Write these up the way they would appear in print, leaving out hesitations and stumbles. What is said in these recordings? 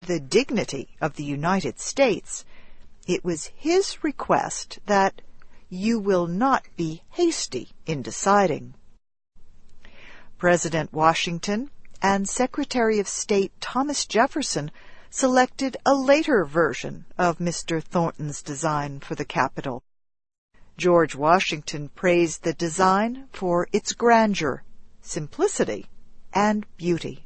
the dignity of the United States, it was his request that you will not be hasty in deciding. President Washington and Secretary of State Thomas Jefferson selected a later version of Mr. Thornton's design for the Capitol. George Washington praised the design for its grandeur, simplicity, and beauty.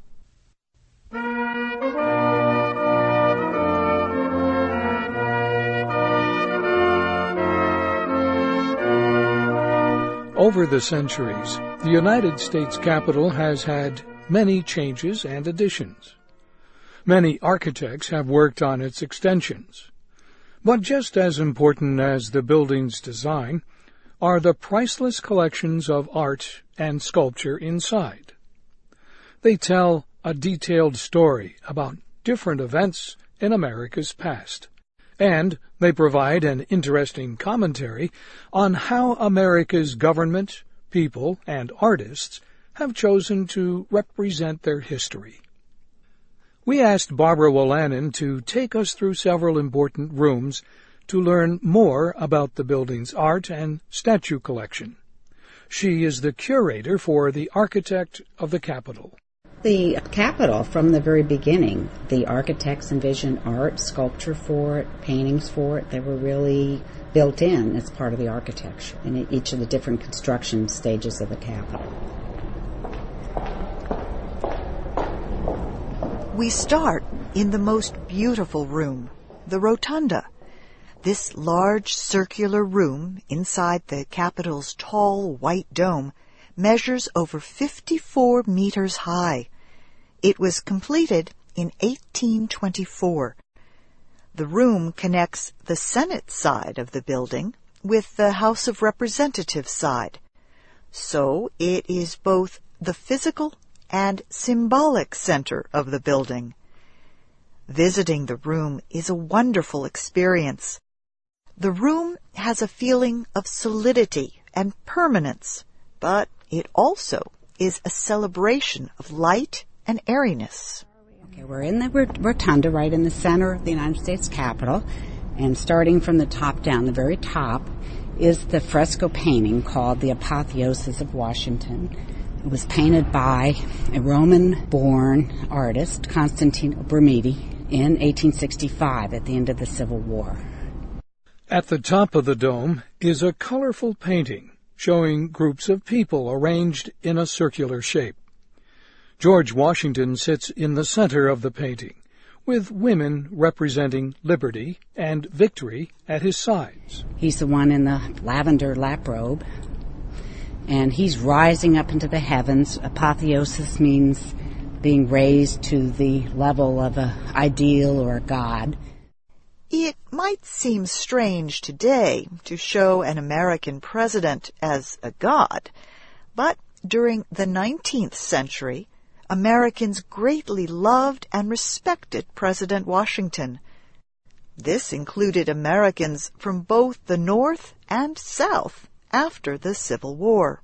Over the centuries, the United States Capitol has had many changes and additions. Many architects have worked on its extensions. But just as important as the building's design are the priceless collections of art and sculpture inside. They tell a detailed story about different events in America's past, and they provide an interesting commentary on how America's government, people, and artists have chosen to represent their history. We asked Barbara Wolanin to take us through several important rooms to learn more about the building's art and statue collection. She is the curator for the architect of the Capitol. The Capitol, from the very beginning, the architects envisioned art, sculpture for it, paintings for it. They were really built in as part of the architecture in each of the different construction stages of the Capitol. We start in the most beautiful room, the Rotunda. This large circular room inside the Capitol's tall white dome measures over 54 meters high. It was completed in 1824. The room connects the Senate side of the building with the House of Representatives side. So it is both the physical and symbolic center of the building. Visiting the room is a wonderful experience. The room has a feeling of solidity and permanence, but it also is a celebration of light and airiness. Okay, we're in the rotunda right in the center of the United States Capitol, and starting from the top down, the very top, is the fresco painting called The Apotheosis of Washington. It was painted by a Roman-born artist, Constantino Brumidi, in 1865 at the end of the Civil War. At the top of the dome is a colorful painting showing groups of people arranged in a circular shape. George Washington sits in the center of the painting, with women representing liberty and victory at his sides. He's the one in the lavender lap robe, and he's rising up into the heavens. Apotheosis means being raised to the level of an ideal or a god. It might seem strange today to show an American president as a god, but during the 19th century, Americans greatly loved and respected President Washington. This included Americans from both the North and South after the Civil War.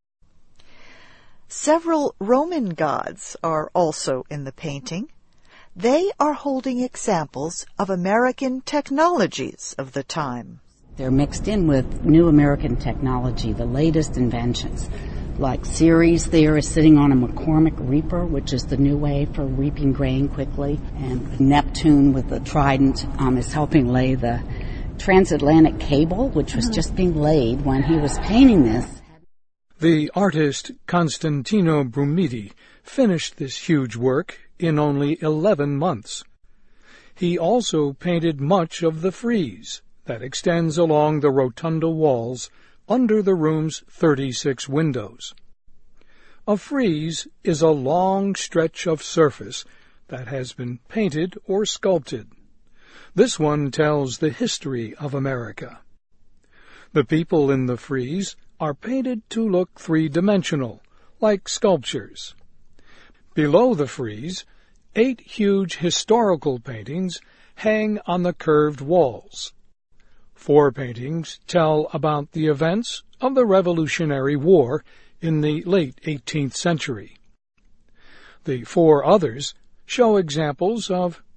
Several Roman gods are also in the painting. They are holding examples of American technologies of the time. They're mixed in with new American technology, the latest inventions. Like Ceres there is sitting on a McCormick reaper, which is the new way for reaping grain quickly. And Neptune with the trident is helping lay the transatlantic cable, which was just being laid when he was painting this. The artist Constantino Brumidi finished this huge work in only 11 months. He also painted much of the frieze that extends along the rotunda walls under the room's 36 windows. A frieze is a long stretch of surface that has been painted or sculpted. This one tells the history of America. The people in the frieze are painted to look three-dimensional, like sculptures. Below the frieze, 8 huge historical paintings hang on the curved walls. 4 paintings tell about the events of the Revolutionary War in the late 18th century. The 4 others show examples of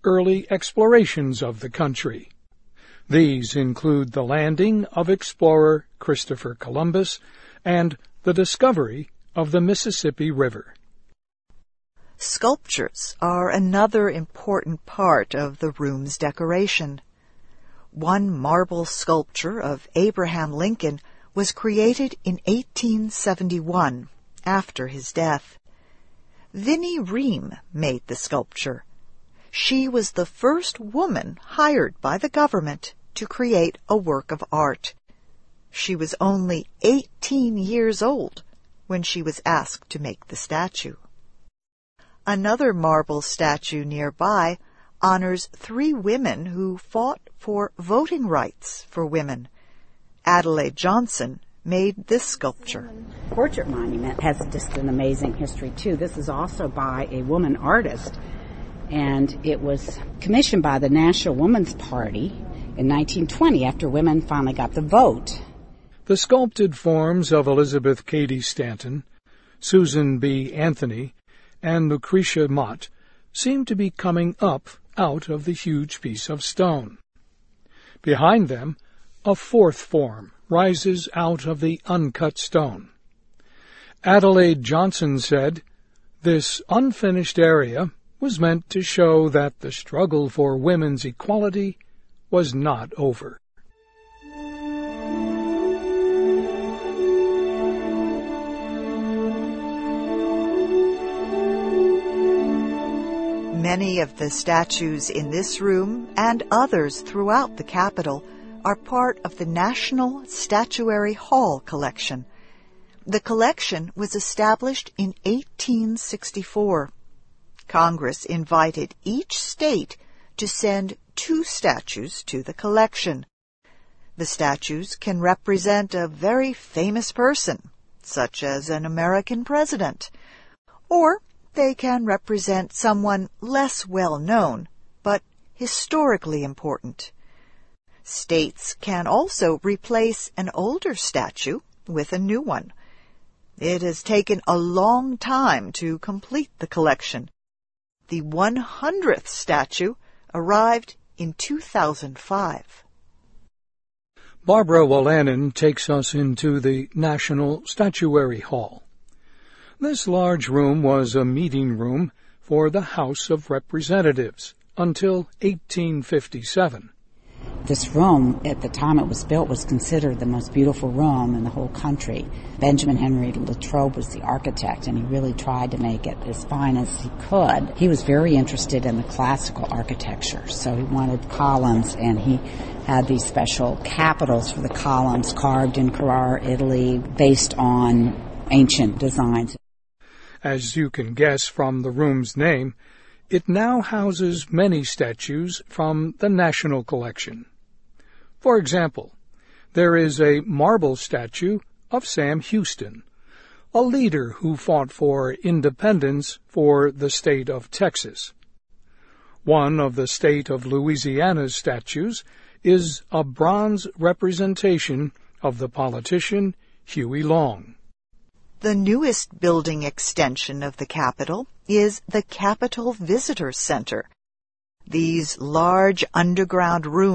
early explorations of the country. These include the landing of explorer Christopher Columbus and the discovery of the Mississippi River. Sculptures are another important part of the room's decoration. One marble sculpture of Abraham Lincoln was created in 1871, after his death. Vinnie Ream made the sculpture. She was the first woman hired by the government to create a work of art. She was only 18 years old when she was asked to make the statue. Another marble statue nearby honors 3 women who fought for voting rights for women. Adelaide Johnson made this sculpture. Portrait monument has just an amazing history, too. This is also by a woman artist, and it was commissioned by the National Woman's Party in 1920 after women finally got the vote. The sculpted forms of Elizabeth Cady Stanton, Susan B. Anthony, and Lucretia Mott seem to be coming up out of the huge piece of stone. Behind them, a 4th form rises out of the uncut stone. Adelaide Johnson said, "This unfinished area was meant to show that the struggle for women's equality was not over." Many of the statues in this room and others throughout the Capitol are part of the National Statuary Hall collection. The collection was established in 1864. Congress invited each state to send 2 statues to the collection. The statues can represent a very famous person, such as an American president, or they can represent someone less well known, but historically important. States can also replace an older statue with a new one. It has taken a long time to complete the collection. The 100th statue arrived in 2005. Barbara Wolanin takes us into the National Statuary Hall. This large room was a meeting room for the House of Representatives until 1857. This room, at the time it was built, was considered the most beautiful room in the whole country. Benjamin Henry Latrobe was the architect, and he really tried to make it as fine as he could. He was very interested in the classical architecture, so he wanted columns, and he had these special capitals for the columns carved in Carrara, Italy, based on ancient designs. As you can guess from the room's name, it now houses many statues from the National Collection. For example, there is a marble statue of Sam Houston, a leader who fought for independence for the state of Texas. One of the state of Louisiana's statues is a bronze representation of the politician Huey Long. The newest building extension of the Capitol is the Capitol Visitor Center. These large underground rooms